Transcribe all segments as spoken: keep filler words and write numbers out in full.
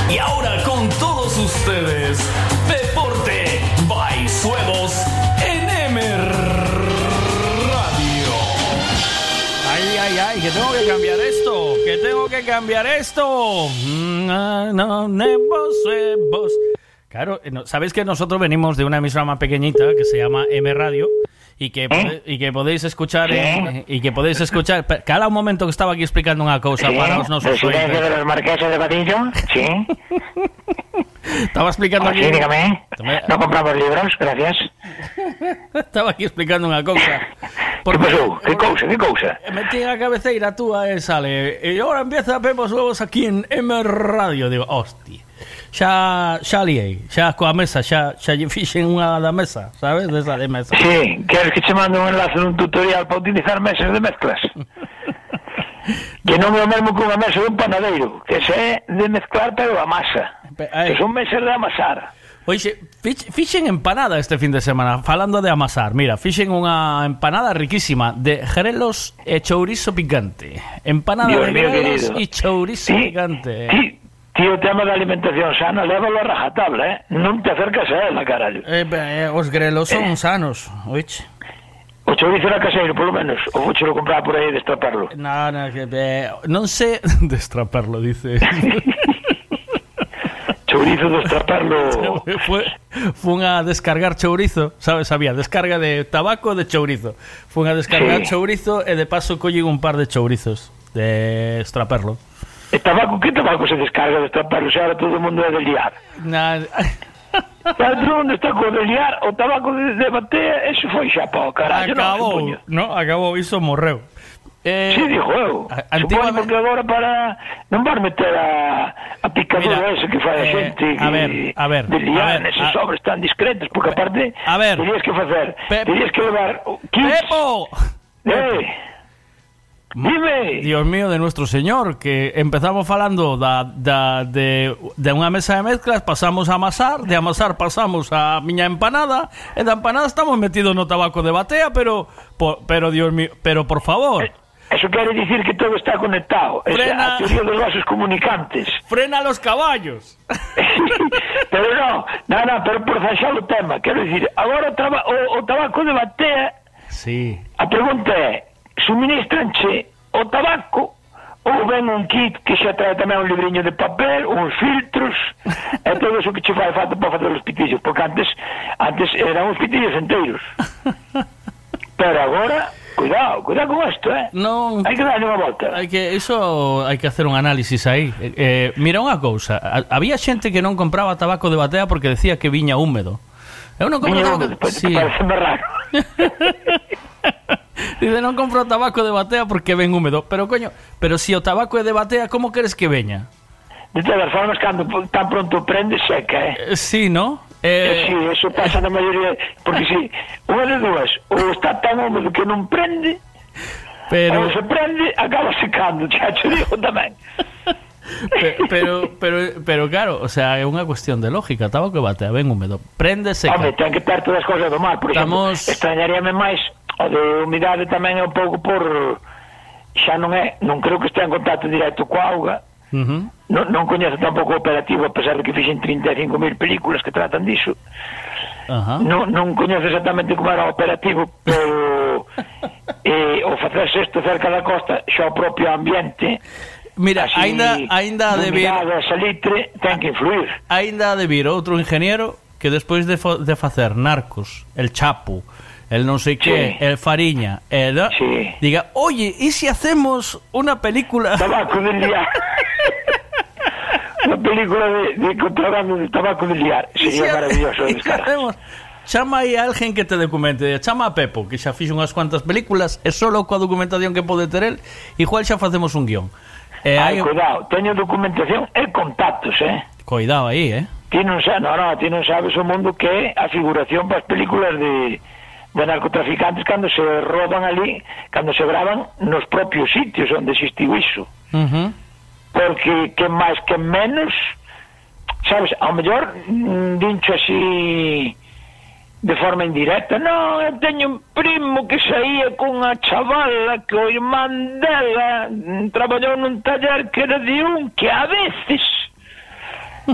Y ahora con todos ustedes, Deporte by Suevos en M Radio. Ay, ay, ay, que tengo que cambiar esto, que tengo que cambiar esto. No, no, nebo, suevos. Claro, sabéis que nosotros venimos de una emisora más pequeñita que se llama M Radio. Y que, ¿Eh? y que podéis escuchar en, y que podéis escuchar cala un momento que estaba aquí explicando una cosa, ¿sí? Para os nosos Residencia de los Marqueses de Patillo, sí. Estaba explicando oh, aquí. Sí, dígame. No compramos libros, gracias. Estaba aquí explicando una cosa. ¿Qué pasó? ¿Qué cosa? ¿Qué cosa? Metí a cabeceira túa e sale. E ahora empieza Pepos Huevos aquí en M Radio. Digo, hostia. Xa, xa liei, xa coa mesa, xa, xa lle fixen unha da mesa, sabes? Desa de mesa. Sí, queres que che mande un enlace dun tutorial para utilizar mesas de mezclas? Que non é o mesmo que unha mesa dun panadeiro, que se é de mezclar pero a masa, que son mesas de amasar. Oixe, fixen empanada este fin de semana, falando de amasar. Mira, fixen unha empanada riquísima de grelos e chourizo picante. Empanada Dios de grelos e chourizo sí, picante. Sí. Tío, o tema da alimentación sana, lévalo a rajatabla, eh? Non te acercas a ela, caralho. Eh, eh, os grelos son eh. sanos, oiche. O chourizo era caseiro, polo menos. Ou vou lo comprar por aí destraparlo. No, no, que, eh, non sei... destraparlo, dice. Chourizo destraparlo... Fue, fue a descargar chourizo, sabes, había descarga de tabaco de chourizo. Fue a descargar sí. chourizo e de paso collín un par de chourizos de destraparlo. E tabaco, que tabaco se descarga de estraparlo? Se ahora todo o mundo é de liar. Na... Todo o mundo está con de liar. O tabaco de, de batea, eso foi xa pa o carallo. Acabou, no, no, acabou, iso morreu. Eh, sí, dijo eu. Antiguamente... Porque agora para... Non vas meter a, a picadura ese que fai a xente eh, a ver, a ver, de liar a... neses sobres tan discretos, porque aparte a ver, terías que facer, Pe... terías que levar kits. Pepo! Eh... Dime. Dios mío de nuestro señor, que empezamos falando da, da, de, de unha mesa de mezclas, pasamos a amasar, de amasar pasamos a miña empanada, e da empanada estamos metidos no tabaco de batea, pero por, pero Dios mío, pero por favor. Eso quere dicir que todo está conectado. Frena, a teoría dos vasos comunicantes. Frena los caballos. Pero no, no, no, pero por zanxar o tema, quero dicir, agora o, traba, o, o tabaco de batea. Sí. A pregunta é, suministranche o tabaco ou ven un kit que xa trae tamén un libriño de papel, uns filtros e todo eso que che fai falta para facer os pitillos, porque antes antes eran uns pitillos enteiros, pero agora cuidado, cuidado con esto, eh non, hai que darle unha volta, hai que, iso hai que hacer un análisis aí. eh, mira unha cousa, había xente que non compraba tabaco de batea porque decía que viña húmedo. Eu non compro tabaco, sí. Parece raro. Dice, non compro tabaco de batea porque ven húmedo. Pero, coño, pero si o tabaco é de batea, como queres que veña? De todas formas, cando tan pronto prende, seca, eh? eh sí, ¿no? Eh... eh sí, eso pasa na maioría. Porque si, unha de dúas, ou está tan húmedo que non prende, pero... ou se prende, acaba secando, xa te digo tamén. Pero, pero, pero, pero claro, o sea, é unha cuestión de lógica. Tabaco de batea, ven húmedo, prende, seca. Home, ten que ter todas as cosas do mar. Por Estamos... exemplo, extrañaríame máis o de humidade tamén é un pouco por... Xa non é, non creo que estea en contacto directo coa auga. Uh-huh. Non, non coñezo tampouco o operativo, a pesar de que fixen trinta e cinco mil películas que tratan diso. Uh-huh. Non, non coñezo exactamente como era o operativo, pero eh, o facerse isto cerca da costa, xa o propio ambiente... Mira, así, ainda ainda de vir salitre ten que influir. Ainda de vir outro ingeniero que despois de, fo, de facer Narcos, El Chapo, el non sei que, sí. El Fariña, el sí. Diga, "Oye, ¿y si hacemos una película tabaco de liar?" Una película de, de contrabando de tabaco de liar. Sería si maravilloso. Hacemos... Chama aí a alguén que te documente. Chama a Pepo, que xa fixo unhas cuantas películas, e solo coa documentación que pode ter el, igual xa facemos un guión. Eh, Ay, hai... cuidado, teño documentación e contactos, eh? Cuidado aí, eh? Ti non sabes, no, no, ti non sabes o mundo que é a figuración para as películas de, de narcotraficantes cando se rodan ali, cando se graban nos propios sitios onde existiu iso. Uh-huh. Porque que máis que menos, sabes, ao mellor dincho así de forma indirecta, non, eu teño un primo que saía cunha chavala que o irmán dela traballou nun taller que era de un que a veces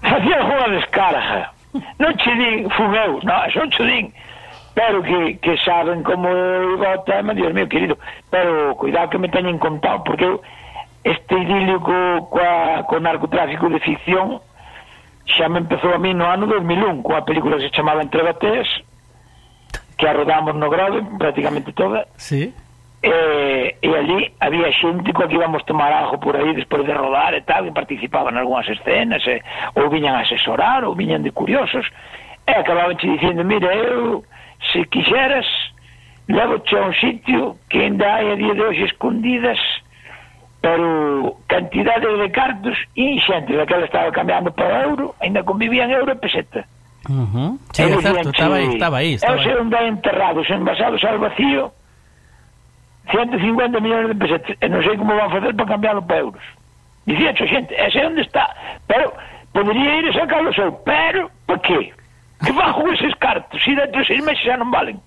facía alguna descarga. Non che din, fun eu, non, son che din, pero que, que saben como eu o tema, Dios mío, querido, pero cuidado que me teñen contado, porque eu, este idilio co, coa, co narcotráfico de ficción xa me empezou a mí no ano dos mil un, coa película que se chamaba Entre Bateas, que a rodamos no Grove, prácticamente toda. Sí. E, e ali había xente coa que íbamos tomar algo por aí despois de rodar e tal, que participaban en algunhas escenas, e, ou viñan a asesorar, ou viñan de curiosos, e acababan che dicindo, mira, eu, se quixeras, levo-te a un sitio que ainda hai a día de hoxe escondidas, pero cantidade de cartos inxente, daquela estaba cambiando para euro, ainda convivían euro e peseta. Uh-huh. Sí, é certo, estaba aí, estaba aí. Eu sei onde hai enterrados, envasados ao vacío, ciento cincuenta millóns de pesetas, e non sei como van facer para cambiarlo para euros. Dicía a xente, e sei onde está, pero podería ir a sacarlos eu, pero, para qué? Que van con eses cartos, si dentro de seis meses xa non valen.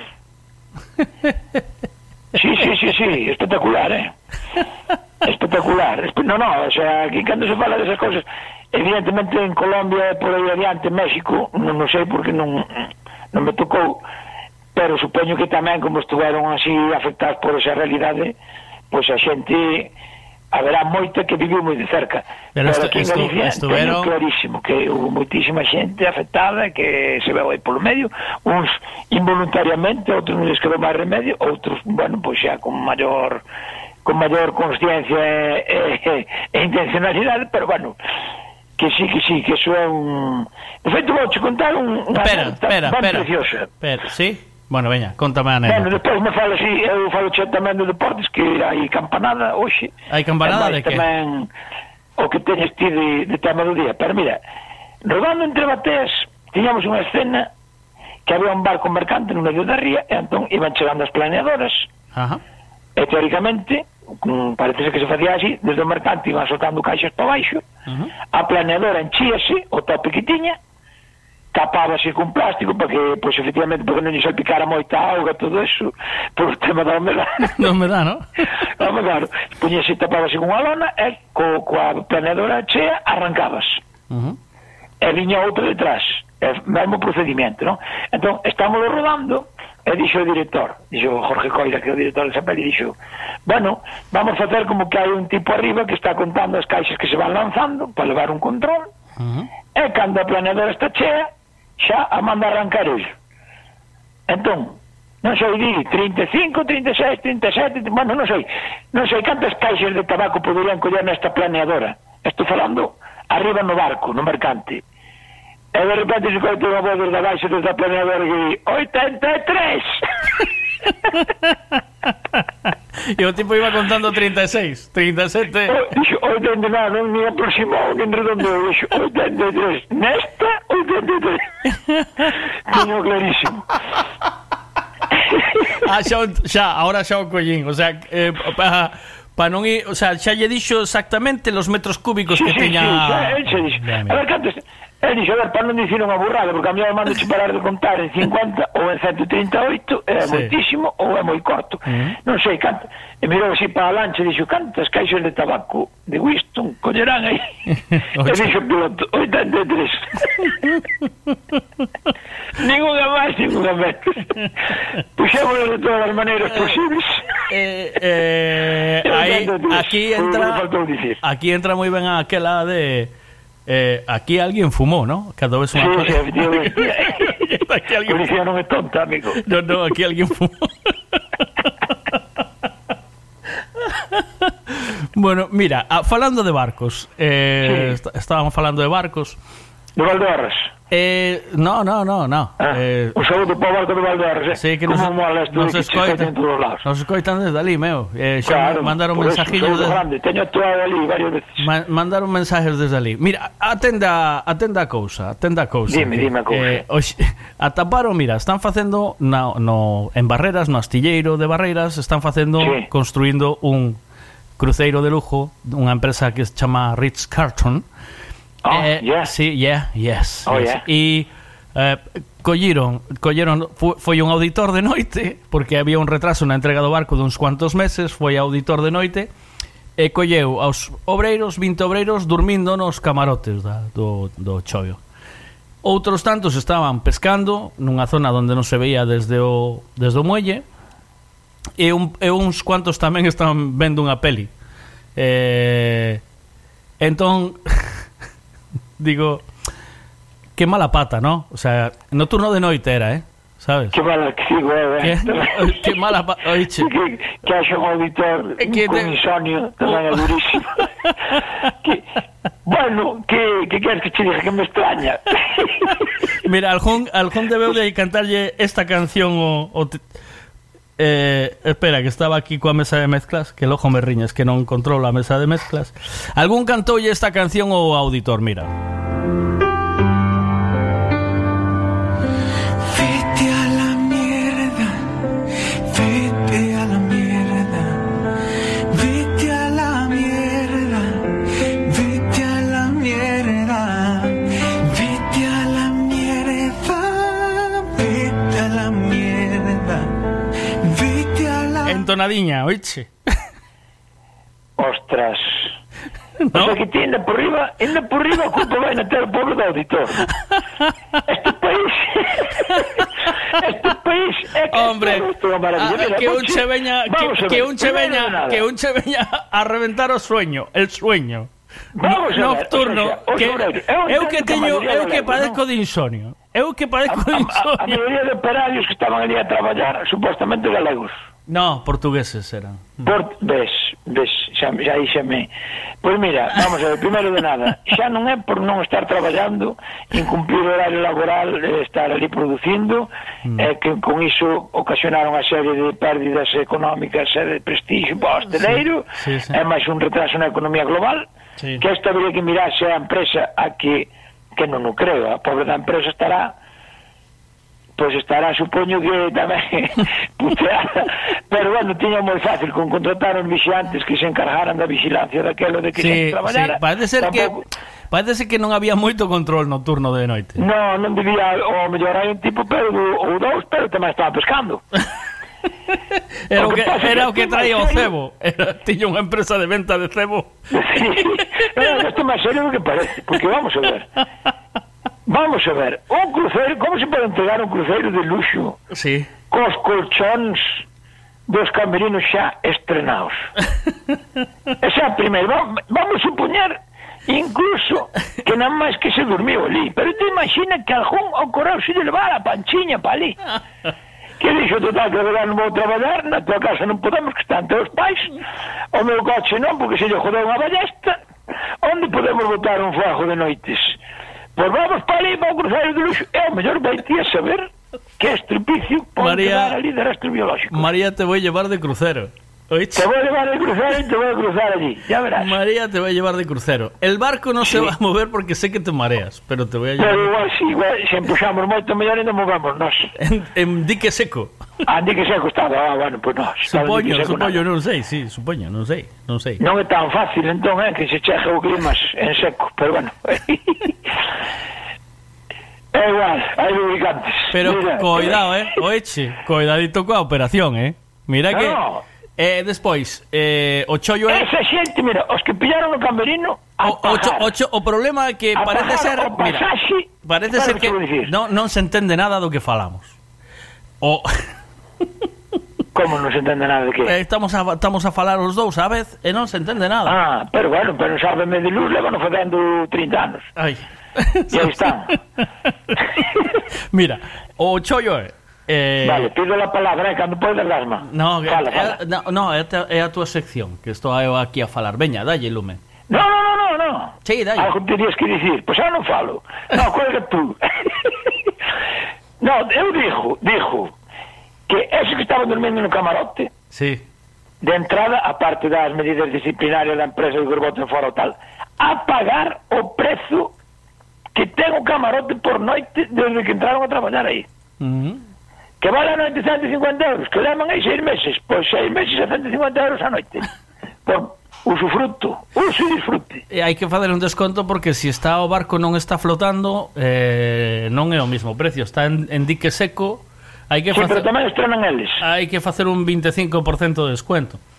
Sí, sí, sí, sí, espectacular, eh? Espectacular. No, no, o sea, aquí cando se fala desas cosas, evidentemente en Colombia, por aí adiante, México, non, non sei porque non, non me tocou, pero supoño que tamén, como estuveron así afectados por esa realidade, pois a xente haberá moita que viviu moi de cerca. Pero, pero aquí en Galicia estuveron... teño clarísimo que houve moitísima xente afectada, que se veu aí polo medio, uns involuntariamente, outros non les quedou máis remedio, outros, bueno, pois xa con maior con maior consciencia e, e, e intencionalidade, pero bueno, que sí, que sí, que eso é un... De feito, vou te contar un, unha espera, espera, espera, preciosa. Espera, sí? Bueno, veña, contame a anécdota. Bueno, despois me falo así, eu falo che tamén de deportes, que hai campanada hoxe. Hai campanada de que? Tamén o que teñes ti de, de tema do día. Pero mira, rodando Entre Bateas, tiñamos unha escena que había un barco mercante no medio da ría, e entón iban chegando as planeadoras. Ajá. E teóricamente, parece que se facía así, desde o mercante iban soltando caixas para baixo, uh-huh. A planeadora enchíase o tope que tiña, tapábase con plástico para que, pois, efectivamente, porque non lle salpicara moita auga, todo eso, por o tema da humedade. Da humedade, non? Vamos, claro. Puñese, tapábase con unha lona e co, coa planeadora chea arrancabas. Uh-huh. E viña outra detrás. É o mesmo procedimento, non? Entón, estámoslo rodando e dixo o director, dixo Jorge Coira, que é o director desa peli, dixo, bueno, vamos facer como que hai un tipo arriba que está contando as caixas que se van lanzando para levar un control, uh-huh. E cando a planeadora está chea, xa a manda arrancar ele. Entón, non sei, di trinta e cinco, trinta e seis, trinta e sete, bueno, non sei, non sei cantas caixas de tabaco poderían coller nesta planeadora. Estou falando arriba no barco, no mercante. E de repente se coite unha voz desde abaixo desde a planeadora que di oitenta e tres. E o tipo iba contando trinta e seis, trinta e sete. Dixo oitenta e nove, non me aproximou, que en redondo, dixo oitenta e tres. Nesta, oitenta e tres. Teño clarísimo. Ah, xa, xa, ahora xa o collín. O sea, eh, para pa non ir, o sea, xa lle dixo exactamente los metros cúbicos sí, que sí, teña. Sí, xa, el xa dixo. A ver, cantos... Ele dixo, a ver, para non dicir unha burrada, porque a mí me mando che parar de contar en cincuenta ou en ciento treinta e oito, é sí. Moitísimo ou é moi corto. Uh-huh. Non sei, canto. E mirou así para a lancha e dixo, cantas caixas de tabaco de Winston collerán aí? E dixo o piloto, oitenta e tres. Ninguna máis, ninguna menos. Puxémoslo de todas as maneiras posibles. Eh, eh, aí, aquí entra aquí entra moi ben aquela de eh, aquí alguén fumou, ¿no? Cada vez unha sí, cosa. Sí, efectivamente. Aquí alguén... Policía non é tonta, amigo. No, no, aquí alguén fumou. Bueno, mira, ah, falando de barcos, eh, sí. est- estábamos falando de barcos. De Valdeorras. Eh, no, no, no, no. Ah, eh, un saludo para o barco de Valdeorras. Sí, que como nos, mola esto nos que escoitan en todos lados. Nos escoitan desde ali, meu. Eh, xa claro, mandaron por mensajillos eso, de... grande. Teño actuado ali varias veces. Ma- mandaron mensajes desde ali. Mira, atenda, atenda a cousa, atenda a cousa. Dime, que, dime a cousa. Eh, oxe, ataparon, mira, están facendo na, no, en Barreiras, no astilleiro de Barreiras, están facendo, sí. construindo un cruceiro de lujo, unha empresa que se chama Ritz-Carlton. Oh, eh, yeah. Sí, yeah, yes. Oh, yes. yeah. E eh, colleron, colleron fu, foi un auditor de noite, porque había un retraso na entrega do barco de uns cuantos meses, foi auditor de noite, e colleu aos obreiros, vinte obreiros dormindo nos camarotes da, do, do chollo. Outros tantos estaban pescando nunha zona onde non se veía desde o, desde o muelle, e, un, e uns cuantos tamén estaban vendo unha peli. Eh, entón digo, que mala pata, ¿no? O sea, no turno de noite era, ¿eh? ¿Sabes? Que mala que sigo, eh? Que, que mala pata, oiche. Que, que haxa un auditor que con te... insomnio, tamén é durísimo. que, bueno, que, que queres que te diga que me extraña? Mira, Aljón, Aljón debeu de cantarlle esta canción o... o te... Eh, espera, que estaba aquí coa mesa de mezclas, que el ojo me riñes, que non controlo a mesa de mezclas. Algún cantoulle esta canción o auditor, mira. Vete a la mierda, vete a la mierda, vete a la mierda, vete a la mierda, vete a la mierda, vete a la mierda. Entonadiña, oiche. Ostras. ¿No? O sea que ti anda por riba, anda por riba a culpa vai na ter o pobre do auditor. Este país Este país é que hombre, é unha maravilla. a, Mira, que un vamos, che veña que, vamos que ver, un che primero veña de nada. que un che veña a reventar o sueño, el sueño. Vamos no, a ver, nocturno, o sea, o que sobre, eu eu que entendo que a teño, maioría eu do que galego, padezco ¿no? de insomnio. Eu que padezco de A, a, a insomnio. maioría de operarios que estaban ali a traballar, supostamente galegos. No, portugueses eran. Por, ves, ves, xa, xa díxeme. Pois mira, vamos a ver, primeiro de nada, xa non é por non estar traballando, incumplir o horario laboral, eh, estar ali producindo, mm. eh, que con iso ocasionaron a serie de pérdidas económicas e de prestigio para o hosteleiro, sí, sí, sí. É máis un retraso na economía global, sí. Que esta habría que mirarse a empresa a que, que non o creo, a pobre da empresa estará pois estará, supoño que tamén puteada, pero bueno, tiña moi fácil con contratar os vixiantes que se encargaran da vigilancia daquelo de que sí, se traballara. Sí, parece ser tampouco... que parece que non había moito control no turno de noite. No, non debía, o mellor hai un tipo pero ou dous, pero tamén estaba pescando. Era o que, era o que este traía o cebo. Era, tiña unha empresa de venta de cebo. Sí, no, isto é máis serio do que parece, porque vamos a ver. Vamos a ver, un cruceiro, como se pode entregar un cruceiro de luxo? Sí. Cos colchóns dos camerinos xa estrenados. Esa primeiro, vamos, vamos supoñer incluso que nada máis que se dormiu ali, pero te imagina que algún ocorreu se lle levar a panchiña pa ali. Que dixo, total, que agora non vou traballar, na tua casa non podemos, que están teus pais, o meu coche non, porque se lle jodeu unha ballesta, onde podemos botar un fuego de noites? Pois vamos para ali, para o cruceiro de luxo, é o mellor vai ti a saber que estripicio pode quedar ali de rastro biológico. María te voy a llevar de crucero. ¿Oíste? Te voy a llevar de crucero y te voy a cruzar allí, ya verás. María te voy a llevar de crucero. El barco no sí. se va a mover porque sé que te mareas, pero te voy a llevar... Pero igual, sí, igual, se empuxamos moito mellor e non movemos nós. En, en dique seco. Ah, en dique seco estaba, ah, bueno, pois pues nós. Supoño, supoño, non sei, sí, supoño, non sei, non sei. Non é tan fácil, entón, eh, que se cheje o clima en seco, pero bueno... É igual, hai lubricantes. Pero mira, cuidado, eh, oeche, cuidadito coa operación, eh. Mira que no. eh despois, eh o chollo é esa xente, mira, os que pillaron o camerino a o, o, cho, o, cho, o problema é que a parece ser, mira, pasaxe, parece ser que non non se entende nada do que falamos. O Como non se entende nada de que? Estamos a, estamos a falar os dous a vez e non se entende nada. Ah, pero bueno, pero sábeme de luz, levan facendo trinta anos. Ai. E aí están. Mira, o chollo é eh... Vale, pido la palabra, eh, cando podes darma. No, fala, é, fala. no, no é, a, é a túa sección, que estou eu aquí a falar. Veña, dalle lume. No, no, no, no, no. Sí, dalle. Algo terías que dicir, pois pues eu non falo. No, cuelga tú. No, eu dixo, dixo que ese que estaba dormindo no camarote, sí, de entrada, a parte das medidas disciplinarias da empresa do que boten fora o tal, a pagar o prezo que ten o camarote por noite desde que entraron a traballar aí. uh-huh. Que vale a noite ciento cincuenta euros, que levan aí seis meses, pois seis meses a ciento cincuenta euros a noite, por usufruto, uso e disfrute. E hai que fazer un desconto porque se si está o barco non está flotando, eh, non é o mismo precio, está en, en dique seco. Hai que sí, facer, pero tamén estrenan eles. hai que facer un veinticinco por ciento de descuento.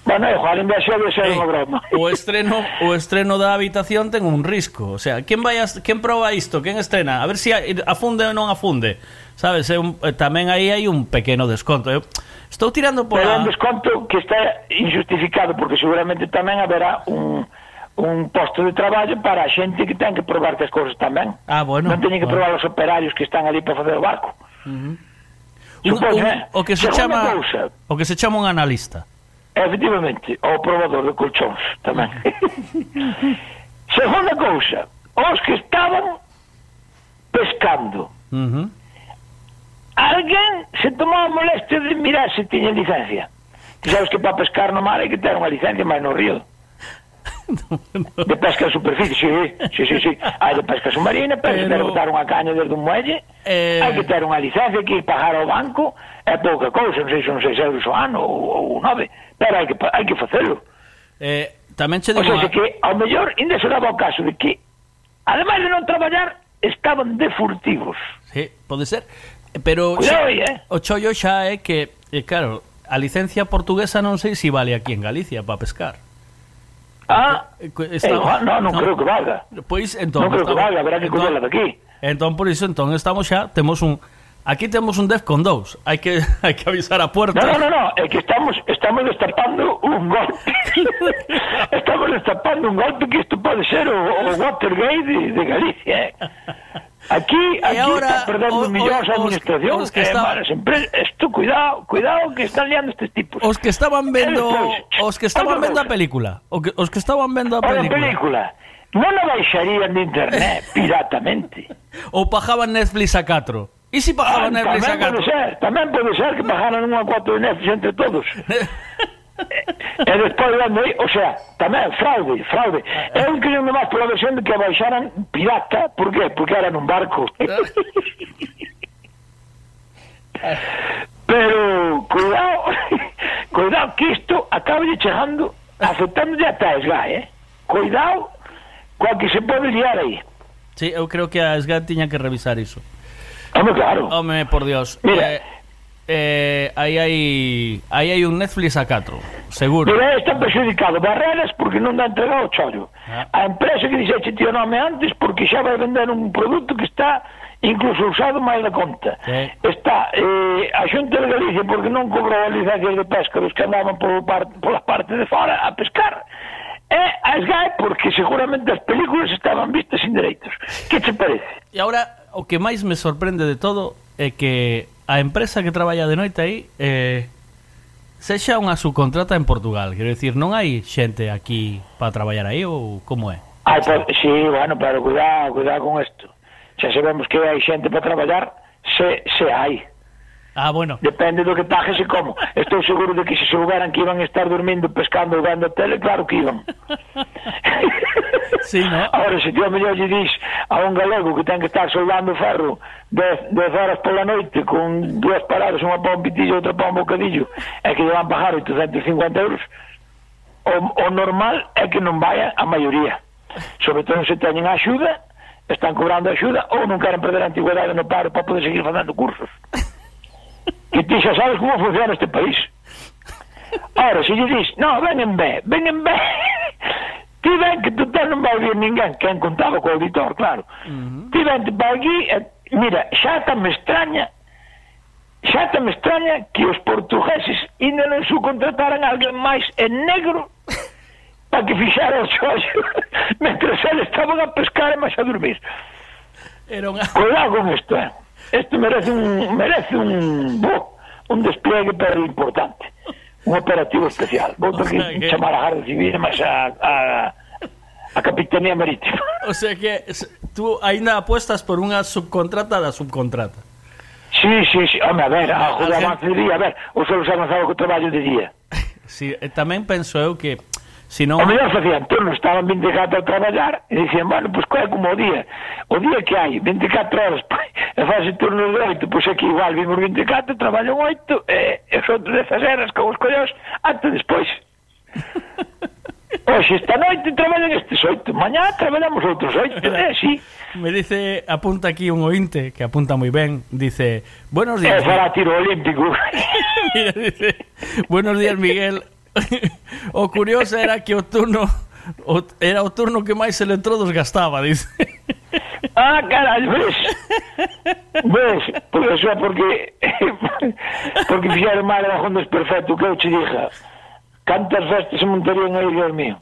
Bueno, igual en vez de ser Eh, unha broma. o estreno o estreno da habitación ten un risco. O sea, quen vai a, quen proba isto? Quen estrena? A ver se si afunde ou non afunde. Sabes? É un, tamén aí hai un pequeno desconto. Eu estou tirando por Pero a... un desconto que está injustificado, porque seguramente tamén haberá un, un posto de traballo para a xente que ten que probar que as cousas tamén. Ah, bueno. Non teñen que bueno. probar os operarios que están ali para facer o barco. Un, Supón, un, eh? o que se Segunda chama cousa, o que se chama un analista. efectivamente, o probador de colchóns tamén. Segunda cousa, os que estaban pescando. Uh-huh. Alguén se tomou a molestia de mirar se tiña licencia. Ti sabes que para pescar no mar hai que ter unha licencia, máis no río. De pesca de superficie, sí, sí, sí, sí. Hai de pesca submarina, pero, pero... ter botar unha caña desde un muelle, eh... hai que ter unha licencia, hai que ir pagar ao banco, é pouca cousa, non sei se son seis euros ao ano ou, ou nove, pero hai que, hai que facelo. Eh, tamén che O digo... sea, que ao mellor ainda se daba o caso de que, ademais de non traballar, estaban de furtivos. Sí, pode ser. Pero Cuidado xa, aí, eh? o chollo xa é que, eh, claro, a licencia portuguesa non sei se vale aquí en Galicia para pescar. Ah, Está... eh, igual, no, non, non creo que valga. Pois, entón, non creo que valga, habrá que entón, collela daqui. Entón, por iso, entón, estamos xa, temos un... Aquí temos un Defcon dous, hai que hai que avisar a puerta. No, no, no, no, é que estamos estamos destapando un golpe. Estamos destapando un golpe que isto pode ser o, o Watergate de, de Galicia, eh. Aquí, aquí ahora, está perdendo o, millóns a os, administración, os que eh, está... malas empresas. Esto, cuidado, cuidado que están liando estes tipos. Os que estaban vendo, despois, os que estaban outra vendo a cousa. película, o que, os que estaban vendo a Ora, película, película, non a baixarían de internet piratamente. ou pagaban Netflix a catro. E se pagaban Ah, Netflix a tamén catro? pode ser, tamén pode ser que pagaran unha cuatro de Netflix entre todos. E despois vendo aí, o sea, tamén fraude, fraude. Eu quería máis pola versión de que a baixaran pirata, por qué? Porque era nun barco. Pero cuidado, cuidado que isto acaba de chegando, afectando ya ata a S G A, eh? Cuidado coa que se pode liar aí. Sí, eu creo que a S G A tiña que revisar iso. Home, claro. Home, por Dios. Mira. Eh, eh, aí hai aí hai un Netflix a catro, seguro. Pero está perxudicado Barreras porque non dá entregado o chollo. Ah. A empresa que dixeche tío nome antes porque xa vai vender un produto que está incluso usado máis da conta. Sí. Está eh, a Xunta de Galicia porque non cobrou a licencia de pesca dos que andaban por par, pola parte de fora a pescar. E a S G A porque seguramente as películas estaban vistas sin dereitos. Que che parece? E agora, o que máis me sorprende de todo é que a empresa que traballa de noite aí eh, sexa unha subcontrata en Portugal. Quero dicir, non hai xente aquí para traballar aí ou como é? Ai, pues, sí, bueno, pero cuidado, cuidado con isto. Xa sabemos que hai xente para traballar, se, se hai. Ah, bueno. Depende do que pagues e como. Estou seguro de que se souberan que iban a estar dormindo, pescando ou vendo a tele, claro que iban. Sí, ¿no? Ahora, se ti ao mellor lle dis a un galego que ten que estar soldando ferro dez horas pola noite con dúas paradas, unha para un pitillo e outra para un bocadillo, e que lle van pagar oitocentos e cincuenta euros, o, o normal é que non vaya a maioría. Sobre todo se teñen a axuda, están cobrando a axuda, ou non queren perder a antigüedade no paro para poder seguir facendo cursos. Que ti xa sabes como funciona este país. Ahora, se lle dis, no, ven en B, ven en B, ti ven que total non vai vir ninguén, quen contaba co auditor, claro. Uh-huh. Ti ven para aquí, e, mira, xa ta me extraña, xa ta me extraña que os portugueses ainda non subcontrataran a alguén máis en negro para que fixara o xollo mentre eles estaban a pescar e máis a dormir. Era unha... Cuidado con isto, eh. Isto merece un merece un bo, un despliegue pero importante, un operativo especial. Vou ter que, O sea que... chamar a Garda Civil máis a, a a Capitanía Marítima. O sea que tú aínda apuestas por unha subcontrata da subcontrata. Sí, sí, sí, home, a ver, a joder, Alguén- avance de día, a ver, os solos avanzado co traballo de día. Sí, e tamén penso eu que si non... O mellor facían turnos, estaban vinte e catro a traballar e dicían, bueno, pois pues, é como o día o día que hai, vinte e catro horas e fase turnos de oito, pois pues aquí igual vimos vinte e catro, traballan oito e os outros dezas horas con os collós ata despois. Oxe, esta noite traballan estes oito, mañá traballamos outros oito, é así. Me dice, apunta aquí un ointe que apunta moi ben, dice, buenos É días. para tiro olímpico. Mira, dice, buenos días, Miguel. O curioso era que o turno o, era o turno que máis electrodos gastaba, dice. Ah, caralho, ves? Ves? Pois eso é porque porque fixeron mal a Bajón Desperfecto, que eu che diga. Cantas festas se montarían aí, Dios mío.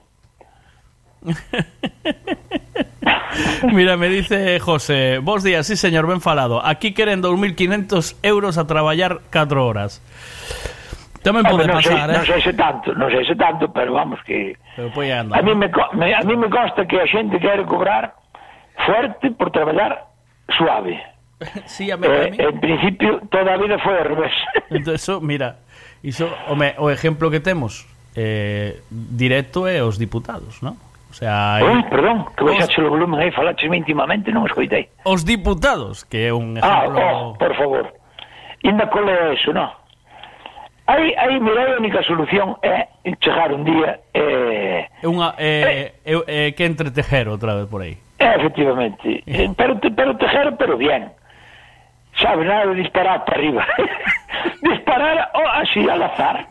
Mira, me dice José: bos días, sí señor, ben falado. Aquí queren dos mil quinientos euros a traballar catro horas. Tamén pode non pasar, sei, eh? Non sei se tanto, non sei se tanto, pero vamos que Pero pois anda, a mí me, me a mí me consta que a xente quere cobrar fuerte por traballar suave. Sí, a mí, Eh, a mí. en principio toda a vida foi ao revés. Entonces, eso, mira, iso, home, o exemplo que temos eh, directo é os diputados, ¿no? O sea, hai... Ui, perdón, que baixaxe o volumen aí, falaches íntimamente, non escoitei. os diputados, que é un Ah, exemplo... oh, por favor. Inda cole eso, non? Aí, aí, mira, a única solución é chegar un día e... É unha eh, eh, eh, que entre Tejero outra vez por aí. Eh, efectivamente. Eh, pero, te, pero tejero, pero bien. Sabe, nada de disparar para arriba. Disparar oh, así al azar.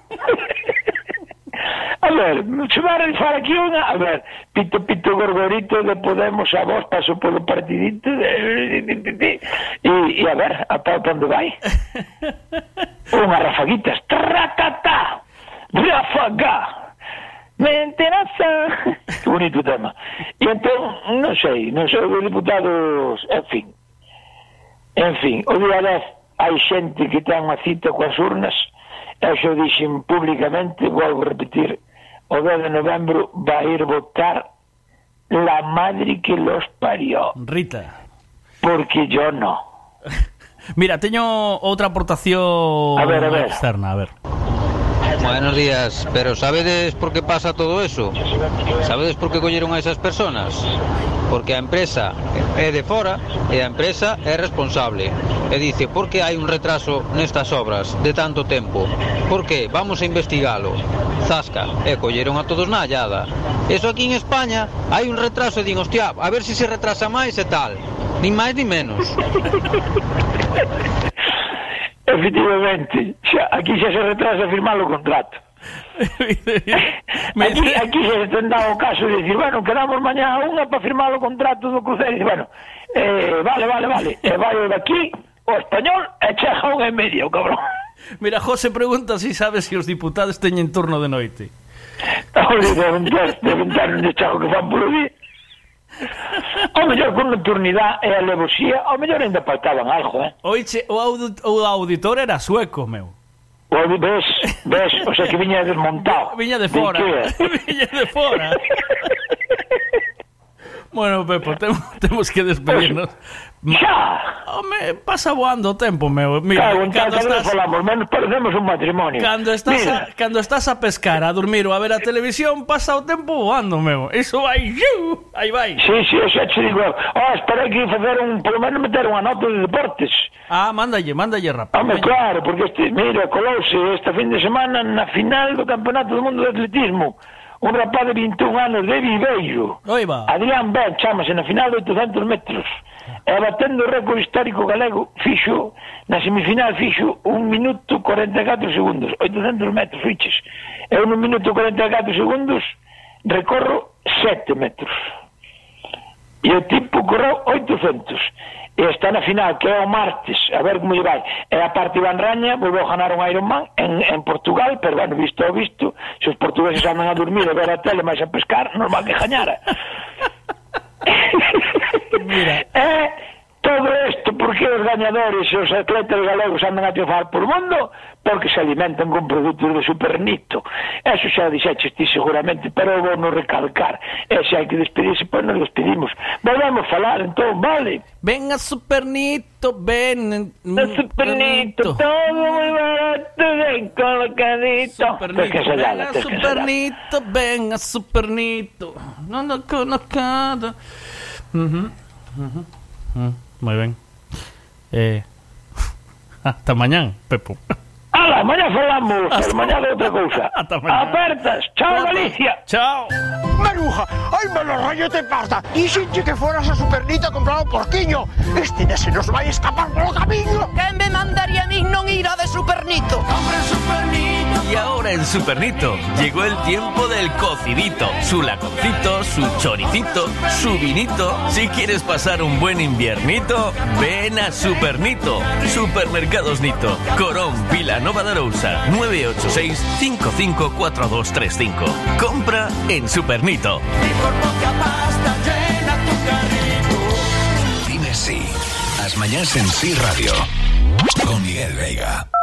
A ver, se vai a rifar aquí unha, a ver, pito, pito, gorgorito de Podemos a vos, paso polo partidito, e, e a ver, ata onde vai? Unha rafaguitas, tracata, rafaga, menteraza, que bonito tema. E entón, non sei, non sei, os diputados, en fin, en fin, o día dez hai xente que ten unha cita coas urnas. Eu xo dixen públicamente, volvo a repetir, o dez de novembro vai ir votar la madre que los parió. Rita. Porque yo no. Mira, teño outra aportación A ver, a ver. externa, a ver. Buenos días, pero ¿sabedes por qué pasa todo eso? ¿Sabedes por qué colleron a esas personas? Porque a empresa é de fora e a empresa é responsable. E dice, por que hai un retraso nestas obras de tanto tempo? Por que? Vamos a investigalo. Zasca, e colleron a todos na hallada. Eso aquí en España hai un retraso e din, hostia, a ver se se retrasa máis e tal. Nin máis nin menos. Efectivamente, xa, aquí xa se retrasa firmar o contrato. Me Aquí, aquí se ten dado o caso de decir, bueno, quedamos mañá a unha para firmar o contrato do cruceiro. E dice, bueno, eh, vale, vale, vale. E vai daqui o español e chega unha e media, o cabrón. Mira, José pregunta si sabe se os diputados teñen turno de noite. Olha, deben ter, deben ter un dechajo que fan polo día. Ao mellor con nocturnidade e alevosía, ao mellor ainda faltaban algo, eh? Oiche, o, audi o auditor era sueco, meu. O ves, ves, o sea que viña desmontado. Viña de fora. De Viña de fora. Bueno, Pepo, temos, temos que despedirnos. Xa! Home, pasa voando o tempo, meu. Mira, Cago en cando casa, estás, falamos, menos parecemos un matrimonio. cando, estás a, Mira, cando estás a pescar, a dormir ou a ver a televisión, pasa o tempo voando, meu. Iso vai, xiu, aí vai. sí, sí, o sea, te digo, oh, esperei que facer un, polo menos meter unha nota de deportes. Ah, mándalle, mándalle rápido. Home, claro, porque este, mira, colouse este fin de semana na final do Campeonato do Mundo de Atletismo. Un rapaz de vinte e un anos de Viveiro. Oi va. Adrián Ben, chámase, na final de oitocentos metros. E batendo o récord histórico galego, fixo, na semifinal fixo un minuto cuarenta e catro segundos. oitocentos metros, fiches. E un minuto cuarenta e catro segundos recorro sete metros. E o tipo correu oitocentos. E está na final, que é o martes, a ver como lle vai. E a parte Iván Raña volveu a ganar un Ironman en, en Portugal, pero bueno, visto o visto, se os portugueses andan a dormir e ver a tele máis a pescar, normal que gañara. Mira. Eh, todo isto porque os gañadores e os atletas galegos andan a triunfar por mundo, porque se alimentan con produtos de supernito. Eso xa dixeches ti seguramente, pero vou non recalcar. E se hai que despedirse, pois nos despedimos. Volvemos a falar, entón, vale? Venga, supernito, ven. No supernito, todo moi barato, ben colocadito. Tens que ensayala, Venga, tens que ensayala. supernito, venga, supernito. No, no, colocado. Uh-huh. Uh-huh. Uh, muy bien. Eh, hasta mañana, Pepo. Ala, mañá falamos, pero mañá de outra cousa. Ata mañá. Apertas, chao Galicia. Chao. Maruja, ai me lo rollo te pasta. Dixenche que foras a Supernito a comprar o porquiño. Este ya se nos vai escapar polo camiño. Quen me mandaría a min non ir a de Supernito? Compra Supernito. Y ahora en Supernito llegó el tiempo del cocidito, su laconcito, su choricito, su vinito. Si quieres pasar un buen inviernito, ven a Supernito. Supermercados Nito, Corón, Vila Nova de Arousa, nueve ocho seis, cinco cinco cuatro dos tres cinco. Compra en Supernito. Y por poca pasta llena tu carrito. Dime sí. As mañás en Sí Radio. Con Miguel Veiga.